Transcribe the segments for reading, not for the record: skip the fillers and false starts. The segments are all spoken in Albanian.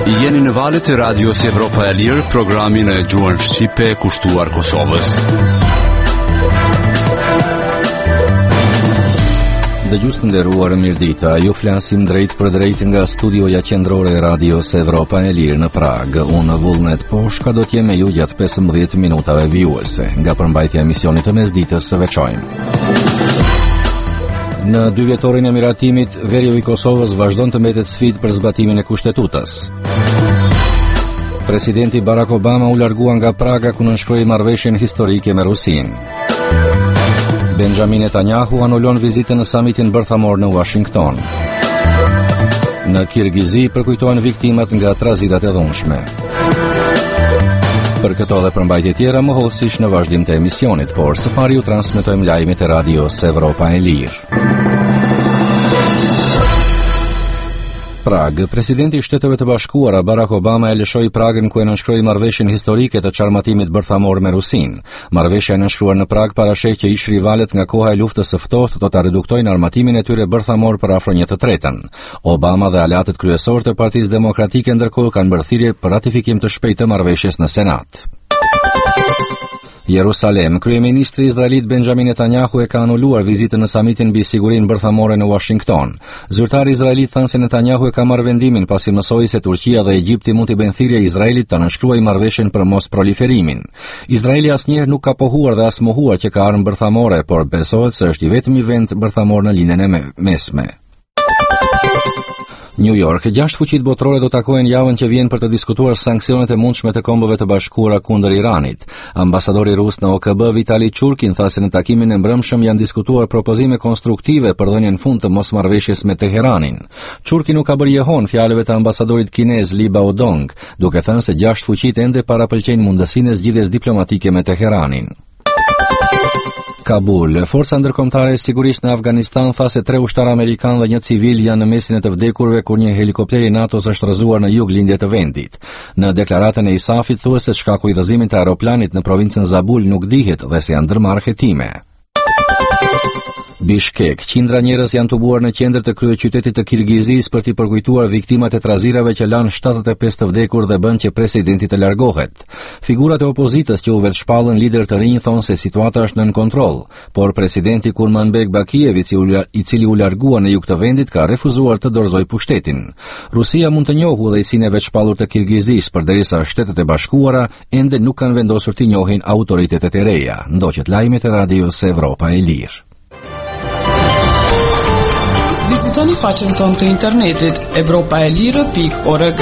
Jeni në valët e Radios Evropa e Lirë, programin e gjuhën shqipe kushtuar Kosovës. Dëgjues të nderuar, mirëdita. Ju flasim drejt për drejt nga studioja qendrore e Radios Evropa e Lirë në Prag. Unë Vullnet Poshka do t'jem me ju gjatë 15 minutave vijuese. Nga përmbajtja e emisionit të mesditës së veçojmë. Në 2 vjetorin e miratimit, veriu i Kosovës vazhdon të mbetet sfidë për zbatimin e kushtetutës. Presidenti Barack Obama u largua nga Praga ku nënshkroi marrëveshjen historike me Rusinë. Benjamin Netanyahu anullon vizitën në samitin bërthamor në Washington. Në Kirgizi përkujtohen viktimat nga trazirat e dhunshme. Për këto dhe përmbajtje tjera mohosish në vazhdim të emisionit, por së pari ju transmetojmë lajmet e Radios Evropa e Lirë. Prag. Presidenti i Shteteve të Bashkuara Barack Obama e lëshoi Pragën ku e nënshkroi marrëveshjen historike të çarmatimit bërthamor me Rusinë. Marrëveshja e nënshkruar në Prag parasheh që ish rivalet nga koha e luftës së ftohtë do ta reduktojnë armatimin e tyre bërthamor për afro 1/3. Obama dhe aleatët kryesorë të Partisë Demokratike ndërkohë kanë bërë thirrje për ratifikim të shpejtë të marrëveshjes në Senat. Jerusalem. Kryeministri izraelit Benjamin Netanyahu e ka anuluar vizitën në samitin mbi sigurinë bërthamore në Washington. Zyrtari izraelit thanë se Netanyahu e ka marrë vendimin pasi mësoi se Turqia dhe Egjipti mund t'i bëjnë thirrje Izraelit të nënshkruajë marrëveshjen për mos proliferimin. Izraeli asnjëherë nuk ka pohuar dhe as mohuar që ka armë bërthamore, por besohet se është i vetmi vend bërthamor në linjën e mesme. New York. 6 fuqitë botërore do takohen javën që vjen për të diskutuar sanksionet e mundshme të Kombëve të Bashkuara kundër Iranit. Ambasadori rus në OKB Vitali Churkin tha se në takimin e mbrëmshëm janë diskutuar propozime konstruktive për dhënien fund të mosmarrëveshjes me Teheranin. Churkin nuk ka bërë jehon fjalëve të ambasadorit kinez Li Baodong, duke thënë se 6 fuqitë ende parapëlqejnë mundësinë e zgjidhjes diplomatike me Teheranin. Kabul. Forca ndërkombëtare e sigurisë në Afganistan tha se 3 ushtarë amerikanë dhe 1 civil janë në mesin e të vdekurve kur një helikopter i NATO-s është rrëzuar në juglindje të vendit. Në deklaratën e ISAF-it thuhet se shkaku i rrëzimit të aeroplanit në provincën Zabul nuk dihet dhe se janë ndërmarrë hetime. Bishkek. Qindra njerëz janë tubuar në qendër të kryeqytetit të Kirgizisë për t'i përkujtuar viktimat e trazirave që lanë 75 të vdekur dhe bën që presidenti të largohet. Figurat e opozitës që u vetshpallën lider të rinj thonë se situata është nën kontroll, por presidenti Kurmanbek Bakijev, i cili u largua në jug të vendit, ka refuzuar të dorëzojë pushtetin. Rusia mund të njohë udhëheqësinë e vetshpallur të Kirgizisë, përderisa Shtetet e Bashkuara ende nuk kanë vendosur t'i njohin autoritetet e reja. Ndoqët lajmet e Radios Evropa e Lirë. Vizitoni faqen tonë të internetit evropaelire.org.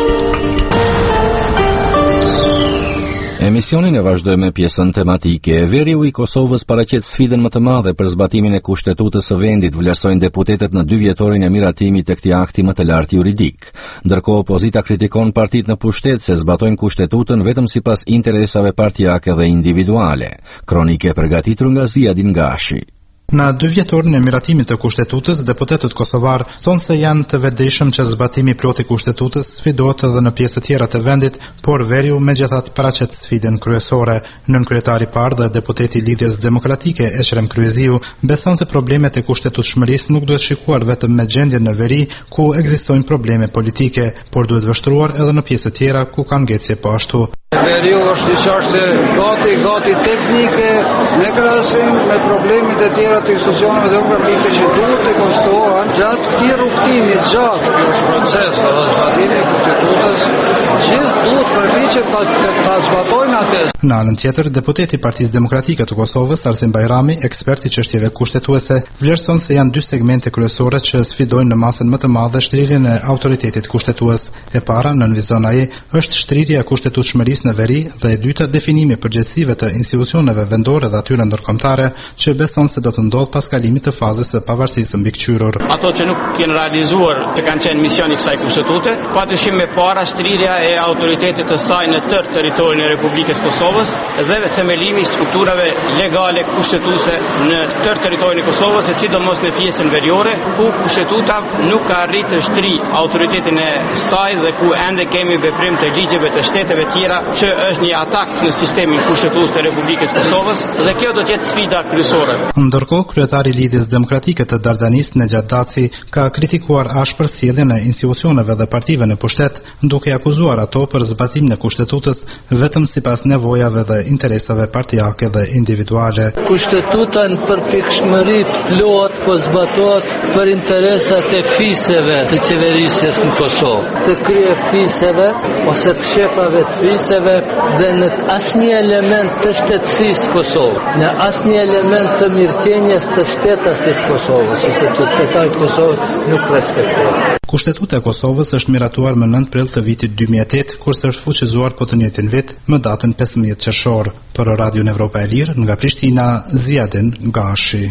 Emisionin e vazhdoj me pjesën tematike. Veriu i Kosovës paraqet sfidën më të madhe për zbatimin e kushtetutës së vendit, vlerësojnë deputetët në 2 vjetorin e miratimit të këtij akti më të lartë juridik. Ndërkohë opozita kritikon partitë në pushtet se zbatojnë kushtetutën vetëm sipas interesave partijake dhe individuale. Kronike përgatitur nga Ziadin Gashi. Në 2 vjetorin e miratimit të kushtetutës, deputetët kosovar thonë se janë të vetëdijshëm që zbatimi plot i kushtetutës sfidohet edhe në pjesë të tjera të vendit, por veriu megjithatë paraqet sfidën kryesore. Nënkryetari i parë dhe deputeti i Lidhjes Demokratike Ekrem Kryeziu beson se problemet e kushtetutshmërisë nuk duhet shikuar vetëm me gjendjen në veri ku ekzistojnë probleme politike, por duhet vështruar edhe në pjesë të tjera ku ka ngecje po ashtu. Veriu është një çështje gati teknike në krahasim me problemet e tjera të institucioneve demokratike që duhet të konstruohen gjatë këtij rrugtimi gjatë ky proces të zbatimit të kushtetutës. Gjithë duhet përpiqet ta zbatojnë atë. Në anën tjetër, deputeti i Partisë Demokratike të Kosovës, Arsim Bajrami, ekspert i çështjeve kushtetuese, vlerëson se janë 2 segmente kryesore që sfidojnë në masën më të madhe shtrirjen e autoritetit kushtetues. E para, nënvizon ai, është shtrirja e kushtetutshmërisë në veri dhe e dyta definimi i përgjegjësive të institucioneve vendore dhe atyre ndërkombëtare që beson se do të ndodh pas kalimit të fazës së pavarësisë mbikëqyrur. Ato që nuk janë realizuar të kanë qenë misioni i kësaj kushtetute, patyshim me para shtrirja e autoritetit të saj në tërë territorin e Republikës Kosovës dhe themelimi i strukturave legale kushtetuese në tërë territorin e Kosovës, e sidomos në pjesën veriore, ku kushtetuta nuk ka arritur të shtri autoritetin e saj dhe ku ende kemi veprim të ligjeve të shteteve tjera që është një atak në sistemin kushtetues të Republikës Kosovës dhe kjo do të jetë sfida kryesore. Ndërkohë ndërkohë kryetari i Lidhjes Demokratike të Dardanis Nejat Daci ka kritikuar ashpër sjelljen e institucioneve dhe partive në pushtet, duke akuzuar ato për zbatimin e kushtetutës vetëm sipas nevojave dhe interesave partijake dhe individuale. Kushtetuta në përpikshmëri plot po zbatohet për interesat e fiseve të qeverisjes në Kosovë, të krye fiseve ose të shefave të fiseve dhe në asnjë element të shtetësisë Kosovë, në asnjë element të mirëqenies të shtetasit Kosovës, ose të shtetajt Kosovës nuk respektohet. Kushtetuta e Kosovës është miratuar më 9 prill të vitit 2008, kurse është fuqizuar po të njëjtin vit më datën 15 qershor. Për Radion Evropa e Lirë, nga Prishtina, Ziadin Gashi.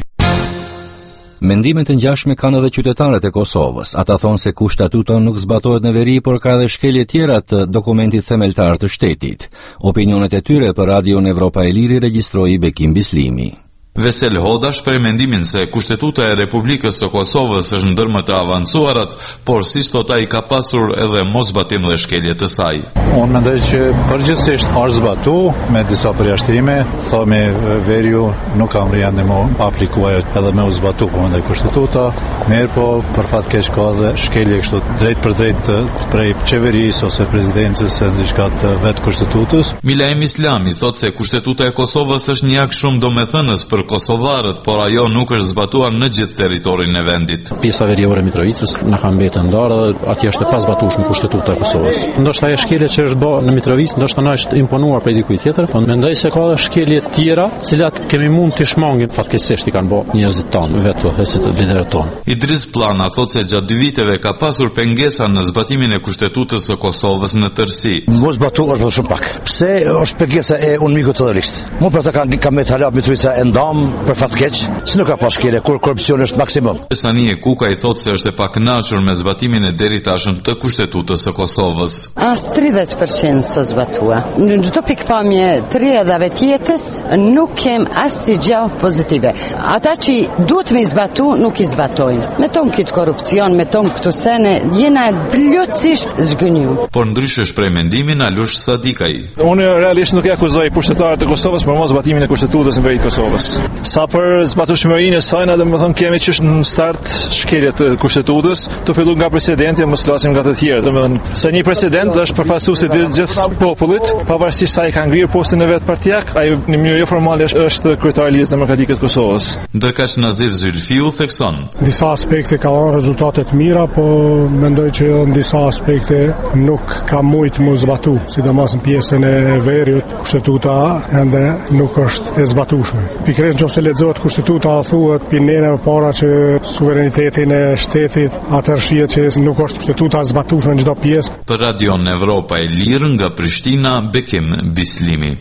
Mendimet e ngjashme kanë edhe qytetarët e Kosovës. Ata thonë se kushtatuta nuk zbatohet në veri, por ka edhe shkelje tjera të dokumentit themeltar të shtetit. Opinionet e tyre për Radion Evropa e Lirë regjistroi Bekim Bislimi. Vesel Hoda shpreh mendimin se Kushtetuta e Republikës së Kosovës është ndër më të avancuarat, por si sot ai ka pasur edhe moszbatim dhe shkelje të saj. Unë mendoj që përgjithsisht është zbatu me disa përjashtime, thomi veriu nuk ka mriende më aplikuar edhe me u zbatu po mendoj Kushtetuta, mirë po për fat keq ka edhe shkelje kështu drejt për drejt prej qeverisë ose presidencës se diçka të vetë Kushtetutës. Milaim Islami thotë se Kushtetuta e Kosovës është një akt shumë domethënës për kosovarët, por ajo nuk është zbatuar në gjithë territorin e vendit. Pjesa veriore e Mitrovicës na ka mbetur ndarë dhe atje është e pazbatueshme Kushtetuta e Kosovës. Ndoshta ajo shkelje që është bërë në Mitrovicë, ndoshta na është imponuar prej dikujt tjetër, por mendoj se ka shkelje të tjera, të cilat kemi mund të shmangin fatkeqësisht i kanë bërë njerëzit tanë, vetë hesit liderët tonë. Idris Plana thotë se gjatë 2 viteve ka pasur pengesa në zbatimin e Kushtetutës së Kosovës në tërësi. Mos zbatuar është shumë pak. Pse është pengesa e unmikut terrorist? Mu për ta kanë me talab Mitrovica e ndam për fat keq, se nuk ka pas shkelje kur korrupsioni është maksimum. Sania Kuka i thotë se është e pakënaqur me zbatimin e deritashëm të Kushtetutës së Kosovës. As 30% së zbatua. Në çdo pikpamje të rrjedhave të jetës nuk kem asgjë pozitive. Ata që duhet me zbatu nuk i zbatojnë. Me ton këtë korrupsion, me ton këto sene, jena plotësisht zgënjur. Por ndryshe shpreh mendimin Alush Sadikaj. Unë realisht nuk e akuzoj pushtetarët e Kosovës për mos zbatimin e Kushtetutës në veri të Kosovës. Sa për zbatueshmërinë e saj, na domethënë kemi që në start shkeljet të Kushtetutës, të filluar nga presidenti, mos flasim nga të tjerë. Domethënë se një president është përfaqësues i gjithë popullit, pavarësisht sa i ka ngrirë postin e vet partijak, ai në mënyrë jo formale është kryetari i Lidhjes Demokratike të Kosovës. Ndërkaq Nazir Zylfiu thekson. Disa aspekte ka dhënë rezultate të mira, po mendoj që në disa aspekte nuk ka mujt mu zbatu, sidomos në pjesën e veriut, Kushtetuta ende nuk është e zbatueshme. Pikërisht nëse lexohet Kushtetuta, thuhet pinëve para që suverenitetin e shtetit atëherë shihet që nuk është Kushtetuta e zbatueshme në çdo pjesë. Për Radion Evropa e Lirë nga Prishtina, Bekim Bislimi.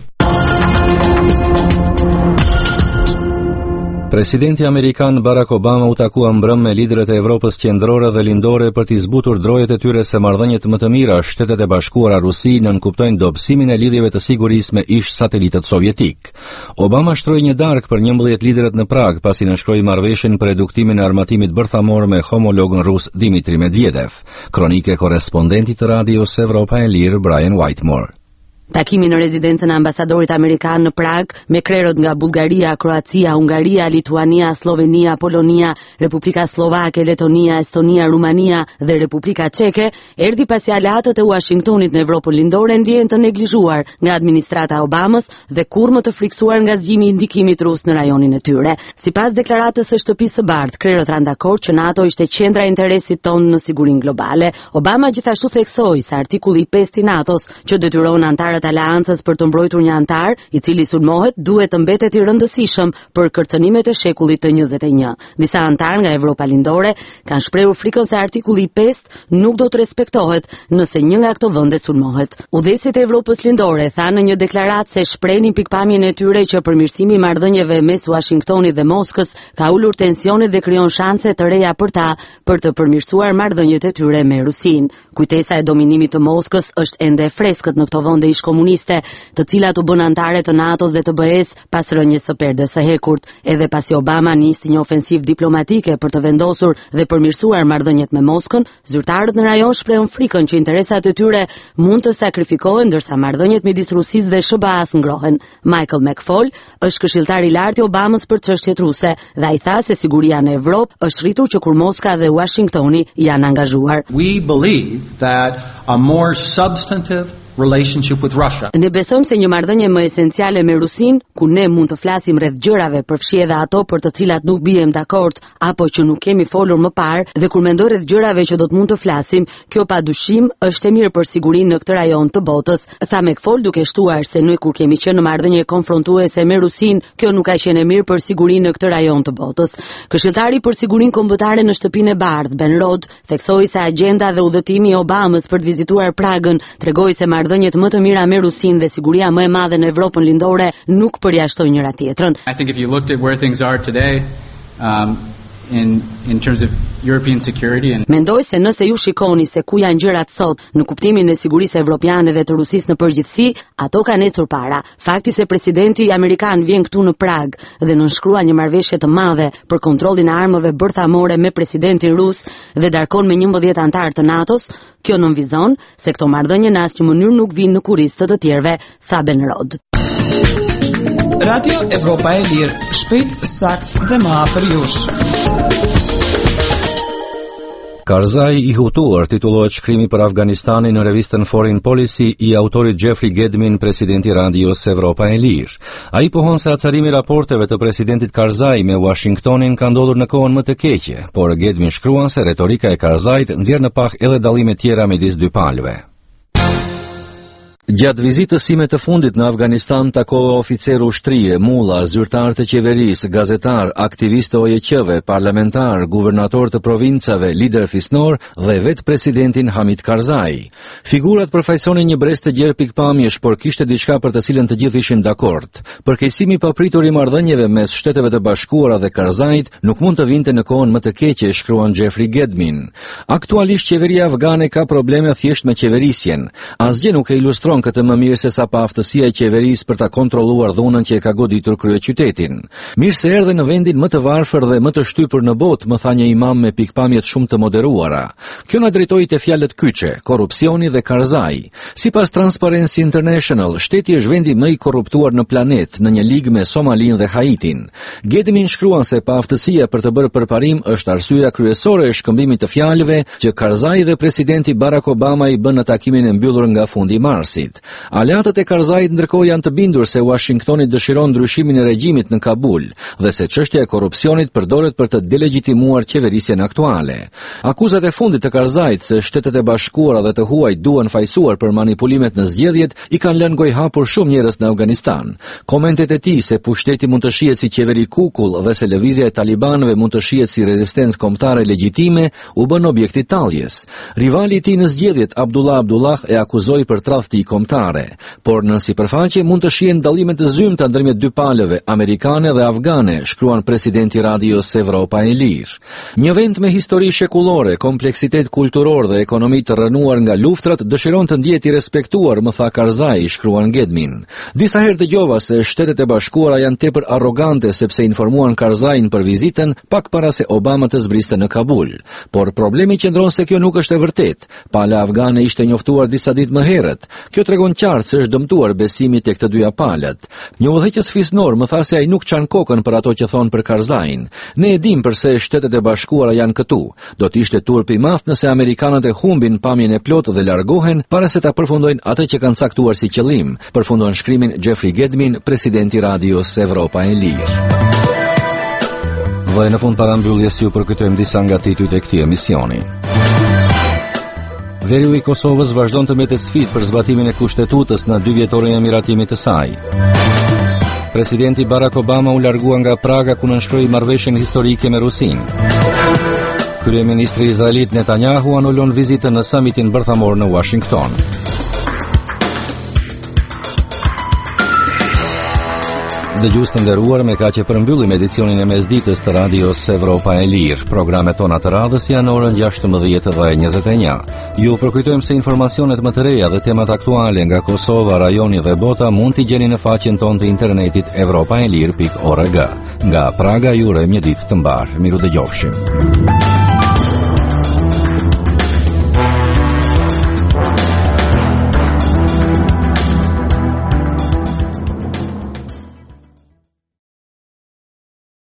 Presidenti amerikan Barack Obama u takua mbrëm me liderët e Evropës qendrore dhe lindore për t'i zbutur drojet e tyre se marrëdhëniet më të mira Shtetet e Bashkuara Rusi nënkuptojnë dobësimin e lidhjeve të sigurisë me ish satelitët sovjetik. Obama shtroi një darkë për 11 liderët në Prag pasi nënshkroi marrëveshjen për reduktimin e armatimit bërthamor me homologun rus Dmitri Medvedev. Kronike korrespondentit të Radios Evropa e Lirë Brian Whitemore. Takimi në rezidencën e ambasadorit amerikan në Prag me krerët nga Bullgaria, Kroacia, Hungaria, Lituania, Slovenia, Polonia, Republika Slovake, Letonia, Estonia, Rumania dhe Republika Çeke erdhi pasi aleatët e Washingtonit në Evropën lindore ndjehen të neglizhuar nga administrata e Obamës dhe kurrë më të friksuar nga zgjimi i ndikimit rus në rajonin e tyre. Sipas deklaratës së Shtëpisë së Bardhë, krerët ranë dakord që NATO ishte qendra e interesit tonë në sigurinë globale. Obama gjithashtu theksoi se artikulli 5 i NATO-s që detyron antarët aleancës për të mbrojtur një antar i cili sulmohet duhet të mbetet i rëndësishëm për kërcënimet e shekullit të 21. Disa antar nga Evropa lindore kanë shprehur frikën se artikulli 5 nuk do të respektohet nëse një nga këto vende sulmohet. Udhëheqësit e Evropës lindore thanë në një deklaratë se shprehin pikpamjen e tyre që përmirësimi i marrëdhënieve mes Washingtonit dhe Moskës ka ulur tensionet dhe krijon shanse të reja për ta për të përmirësuar marrëdhëniet e tyre me Rusinë. Kujtesa e dominimit të Moskës është ende e freskët në këto vende Bashkomuniste, të cilat u bën anëtare të NATO-s dhe të BE-s pas rënjes së perdës së hekurt, edhe pasi Obama nisi një ofensivë diplomatike për të vendosur dhe përmirësuar marrëdhëniet me Moskën, zyrtarët në rajon shprehën frikën që interesat e tyre mund të sakrifikohen ndërsa marrëdhëniet midis Rusisë dhe SBA-s ngrohen. Michael McFaul është këshilltar i lartë i Obamës për çështjet ruse dhe ai tha se siguria në Evropë është rritur që kur Moska dhe Washingtoni janë angazhuar. We believe that a more substantive relationship with Russia. Ne besojmë se një marrëdhënie më esenciale me Rusin, ku ne mund të flasim rreth gjërave përfshi edhe ato për të cilat nuk bijem dakord apo që nuk kemi folur më parë, dhe kur mendoj rreth gjërave që do të mund të flasim, kjo padyshim është e mirë për sigurinë në këtë rajon të botës, tha McFaul duke shtuar se ne kur kemi qenë në marrëdhënie konfrontuese me Rusin, kjo nuk ka qenë e mirë për sigurinë në këtë rajon të botës. Këshilltari për sigurinë kombëtare në Shtëpinë e Bardhë, Ben Rhodes, theksoi se agjenda dhe udhëtimi i Obamës për të vizituar Pragën tregoi se marrëdhëniet më të mira me Rusin dhe siguria më e madhe në Evropën lindore nuk përjashtojnë njëra tjetrën. I think if you looked at where things are today, in terms of European security and Mendoj se nëse ju shikoni se ku janë gjërat sot në kuptimin e sigurisë evropiane dhe të Rusisë në përgjithësi, ato kanë ecur para. Fakti se presidenti amerikan vjen këtu në Prag dhe nënshkrua një marrëveshje të madhe për kontrollin e armëve bërthamore me presidentin rus dhe darkon me 11 antar të NATO-s, kjo nënvizon se këto marrëdhënie në asnjë mënyrë nuk vinë në kurrizë të tjerëve, tha Ben Rhodes. Radio Evropa e Lirë, shpejt, sakt dhe më afër jush. Karzai i hutuar titullohet shkrimi për Afganistanin në revistën Foreign Policy i autorit Jeffrey Gedmin, presidenti Radios Evropa e Lirë. Ai pohon se acarimi raporteve të presidentit Karzai me Washingtonin ka ndodhur në kohën më të keqe, por Gedmin shkruan se retorika e Karzait nxjerr në pah edhe dallime tjera midis dy palëve. Gjatë vizitës sime të fundit në Afganistan takova oficer ushtrie, mulla, zyrtar të qeverisë, gazetar, aktivistë OJQ-ve, parlamentar, guvernator të provincave, lider fisnor dhe vetë presidentin Hamid Karzai. Figurat përfaqësonin një brez të gjerë pikpamjesh, por kishte diçka për të cilën të gjithë ishin dakord. Përkeqësimi i papritur i marrëdhënieve mes Shteteve të Bashkuara dhe Karzait nuk mund të vinte në kohën më të keqe, shkruan Jeffrey Gedmin. Aktualisht qeveria afgane ka probleme thjesht me qeverisjen. Asgjë nuk e ilustron këtë më mirë se sa pa aftësia e qeverisë për ta kontrolluar dhunën që e ka goditur kryeqytetin. Mirë se erdhe në vendin më të varfër dhe më të shtypur në botë, më tha një imam me pikpamjet shumë të moderuara. Kjo na drejtoi te fjalët kyçe, korrupsioni dhe Karzai. Sipas Transparency International, shteti është vendi më i korruptuar në planet, në një ligë me Somalinë dhe Haitin. Gedmin shkruan se pa aftësia për të bërë përparim është arsyeja kryesore e shkëmbimit të fjalëve që Karzai dhe presidenti Barack Obama i bën në takimin e mbyllur nga fundi i marsit. Aleatët e Karzait ndërkohë janë të bindur se Washingtoni dëshiron ndryshimin e regjimit në Kabul dhe se çështja e korrupsionit përdoret për të delegitimuar qeverisjen aktuale. Akuzat e fundit të Karzait se Shtetet e Bashkuara dhe të huaj duhen fajsuar për manipulimet në zgjedhjet i kanë lënë gojë hapur shumë njerëz në Afganistan. Komentet e tij se pushteti mund të shihet si qeveri kukull dhe se lëvizja e talibanëve mund të shihet si rezistencë kombëtare legjitime u bën objekti talljes. Rivali i tij në zgjedhjet, Abdullah e akuzoi për tradhti kombëtare, por në sipërfaqe mund të shihen dallime të zymta ndërmjet dy palëve amerikane dhe afgane, shkruan presidenti Radios Evropa e Lirë. Një vend me histori shekullore, kompleksitet kulturor dhe ekonomi të rënuar nga luftrat dëshiron të ndihet i respektuar, më tha Karzai, shkruan Gedmin. Disa herë dëgjova se Shtetet e Bashkuara janë tepër arrogante sepse informuan Karzain për vizitën pak para se Obama të zbriste në Kabul. Por problemi qëndron se kjo nuk është e vërtet. Pala afgane ishte njoftuar disa ditë më herët. Kjo tregon qartë se është dëmtuar besimi tek të dyja palët. Një udhëheqës fisnor më tha se ai nuk çan kokën për ato që thon për Karzain. Ne e dim përse Shtetet e Bashkuara janë këtu. Do të ishte turp i madh nëse amerikanët e humbin pamjen e plotë dhe largohen para se ta përfundojnë atë që kanë caktuar si qëllim, përfundon shkrimin Jeffrey Gedmin, presidenti Radios Evropa e Lirë. Dhe në fund parambylljes ju përkujtojmë disa nga titujt e këtij emisioni. Veriu i Kosovës vazhdon të mbetet sfidë për zbatimin e kushtetutës në 2 vjetorin e miratimit të saj. Presidenti Barack Obama u largua nga Praga ku nënshkroi marrëveshjen historike me Rusinë. Kryeministri izraelit Netanyahu anulon vizitën në summitin bërthamor në Washington. Dëgjues të nderuar, me kaq e përmbyllim edicionin e mesditës të Radios Evropa e Lirë. Programet tona të radhës janë orën 16:21. Ju përkujtojmë se informacionet më të reja dhe temat aktuale nga Kosova, rajoni dhe bota mund t'i gjeni në faqen tonë të internetit europaelir.org. Nga Praga ju urojmë një ditë të mbar. Miru dëgjofshim.